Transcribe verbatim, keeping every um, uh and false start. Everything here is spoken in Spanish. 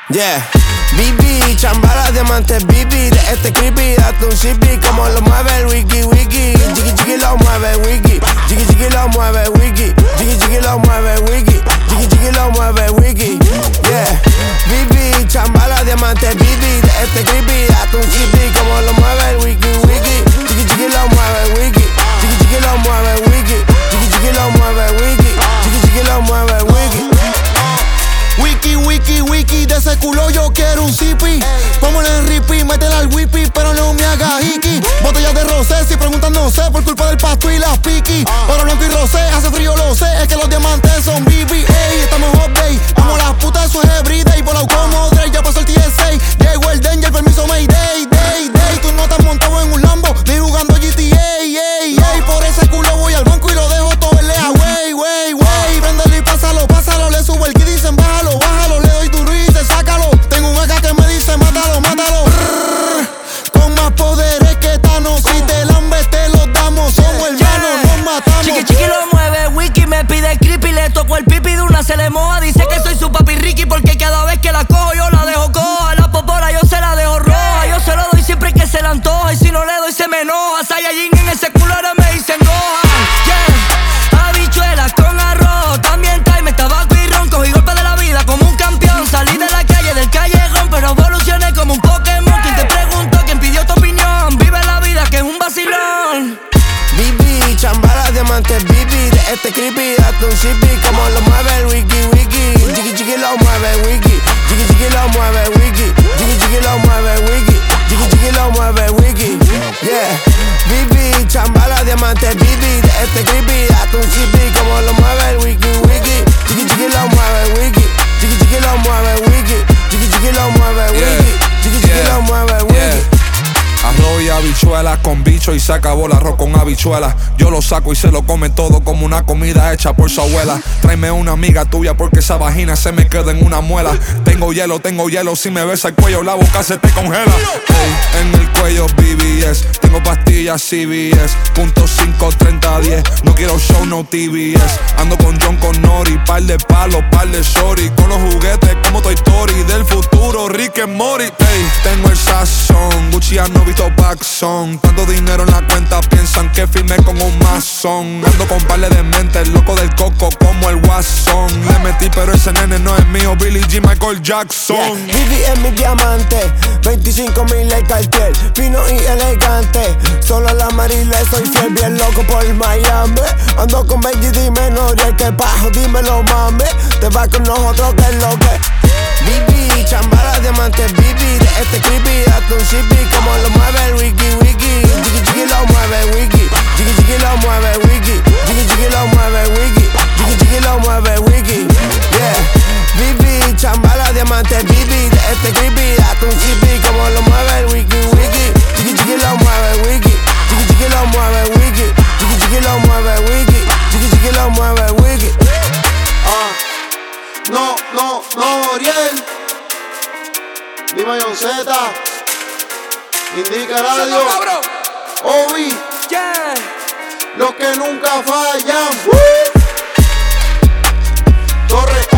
Yeah, B B, chambala, diamantes, B B. De este creepy, date un sippy. Como lo mueve el wiki, wiki. Chiqui, chiqui, lo mueve wiki. Chiqui, chiqui, lo mueve wiki. Chiqui, chiqui, lo mueve wiki. Chiqui, chiqui, lo mueve wiki. Yeah, B B, chambala, diamantes, B B. De este creepy, date un sippy. Como lo mueve el wiki, wiki. Chiqui, chiqui, lo mueve wiki. Chiqui, chiqui, lo mueve wiki. Chiqui, chiqui, lo mueve wiki. Chiqui, chiqui, lo mueve wiki. Wiki, wiki, wiki, de ese culo yo quiero un zippy. Póngale en ripi, métela al whippy, pero no me haga hiki. Botellas de rosé, si preguntan no sé, por culpa del pasto y las piqui. Oro blanco y rosé, hace frío lo sé, es que los diamantes son B B. Ey, estamos update, como las putas, eso es everyday. Volado como Dre, ya pasó el T S A. Llegó el danger, permiso Mayday, day, day. Tú no estás montado en un Lambo, ni jugando G T A, ey, ey. Por ese culo voy al banco y lo dejo todo en lea, wey, wey, wey. Préndelo y pásalo, pásalo, le subo el kit y dicen bájalo, bájalo, le doy duro y se sácalo. Tengo un acá que me dice mátalo, mátalo. Brrr, con más poderes que Thanos, si te lambes te los damos. Somos hermanos, nos matamos. Chiqui chiqui lo mueve, wiki me pide creepy. Le toco el pipi de una se le moja. Dice que soy su papi Ricky porque cada vez que la cojo yo la dejo coja. La popora yo se la dejo roja. Yo se lo doy siempre que se la antoja. Y si no le doy se me enoja. Saiyajin en ese culo ahora me dicen goja. Yeah, habichuelas con arroz. También time, tabaco y ron. Cogí golpe de la vida como un campeón. Salí de la calle, del callejón, pero evolucioné como un Pokémon. Quien te preguntó, quien pidió tu opinión. Vive la vida que es un vacilón. B B, chambala, diamantes, B B. De este creepy, date un sippy. Como lo mueve el wiki, wiki. Chiqui, chiqui, lo mueve wiki. Chiqui, chiqui, lo mueve wiki. Chiqui, chiqui, lo mueve wiki. Chiqui, chiqui, lo mueve wiki. Yeah, B B, chambala, diamantes, B B. De este creepy, date un sippy. Como lo mueve el wiki, wiki. Chiqui, chiqui, lo mueve wiki. Chiqui, chiqui, lo mueve wiki. Chiqui, chiqui, lo mueve wiki. Chiqui, chiqui, lo mueve wiki. Arroz y habichuelas con bicho y se acabó el arroz con habichuelas. Yo lo saco y se lo come todo como una comida hecha por su abuela. Tráeme una amiga tuya porque esa vagina se me queda en una muela. Tengo hielo, tengo hielo, si me besa el cuello la boca se te congela. Ey, en el cuello B B S, tengo pastillas C B S. Punto cinco, treinta, diez, no quiero show, no T V S. Ando con John Connori, par de palos, par de shorty. Con los juguetes como Toy Story, del futuro Rick and Morty. Ey, tengo el sazón, Gucci no visto Paxson. Tanto dinero en la cuenta, piensan que firmé con un masón. Ando con par de mentes, loco del coco como el Guasón. Le metí pero ese nene no es mío, Billie G, Michael Jackson. Yeah, B B es mi diamante, veinticinco mil el cartier, fino y elegante. Solo a la Marile soy fiel, bien loco por Miami. Ando con Benji, dime Noriel, que pajo, dímelo mami. Te vas con nosotros, que es lo que B B, chambala, diamantes, B B. De este creepy, date un sippy. Como lo mueve el wiki, wiki. Chiqui, chiqui, lo mueve wiki. Chiqui, chiqui, lo mueve wiki. Chiqui, chiqui, lo mueve wiki. Chiqui, chiqui, lo mueve wiki. Yeah, B B, chambala, diamantes, B B. De este creepy, date un sippy. Como lo mueve el wiki, wiki. Chiqui, chiqui, lo mueve wiki. Chiqui, chiqui, lo mueve wiki. Chiqui, chiqui, lo mueve wiki. Chiqui, chiqui, lo mueve wiki. Ah, no, no, no, Oriel. Dime John Z. Indica Radio. Obi. Yeah, Los que nunca fallan. Torre